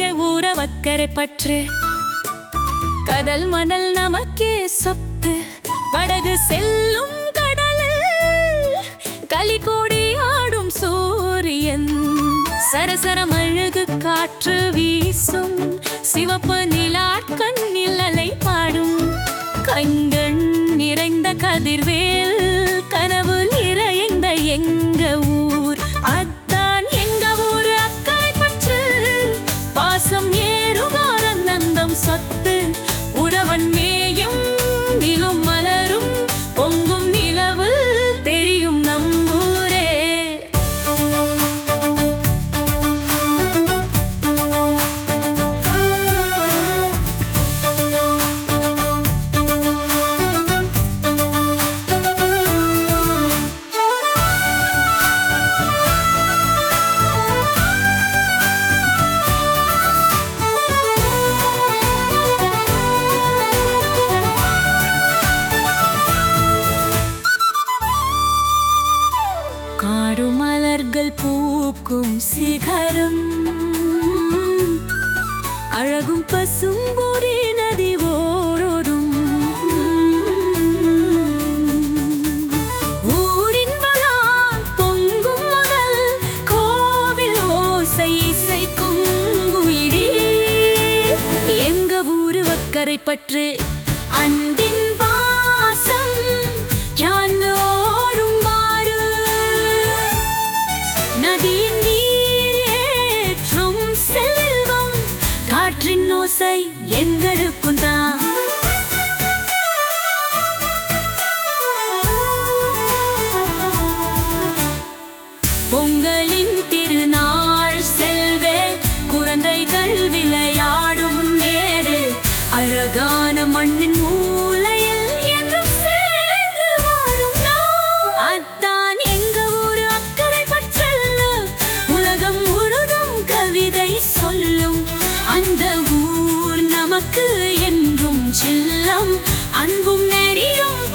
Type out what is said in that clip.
ஊர வக்கரை பற்று கடல் மணல் நமக்கே சொத்து படகு செல்லும் கடலில் கலிகோடி ஆடும் சூரியன் சரசரம் அழகு காற்று வீசும் சிவப்பு நிலாட்கண்ணில் அலை பாடும் கண்கள் நிறைந்த கதிர்வேல் கனவு நிறைந்த எங்க ஊர் அதான் எங்க ஊர் அக்கறை பற்று பாசம் ஏறும் ஆனந்தம் சொத்து உறவன் மேயும் நிலும் மலரும் பொங்கும் நிலவு தெரியும் நம்மூரே காடு மலர்கள் பூக்கும் சிகரம் அழகும் பசும்பொறி நதி ஓரோடும் ஊரின் வளால் பொங்கும் முதல் கோவில் ஓசை இசைக்கும் குயிலே எங்க ஊரு வக்கரை பற்று அன்பின் வாசம் யானோரும் நதியின் நீரேற்றும் செல்வம் காற்றின் ஓசை எங்களுக்கும் தான் பொங்கலின் திருநாள் செல்வே குழந்தைகள் விளையாடும் நேரு அழகான மண்ணின் மூலையில் என்றும் சேர்ந்து வாழும் நாள் அதான் எங்க ஊரு அக்கறை பற்றல்ல உலகம் முழுதும் கவிதை சொல்லும் அந்த ஊர் நமக்கு என்றும் செல்லம் அன்பும் நெறியும்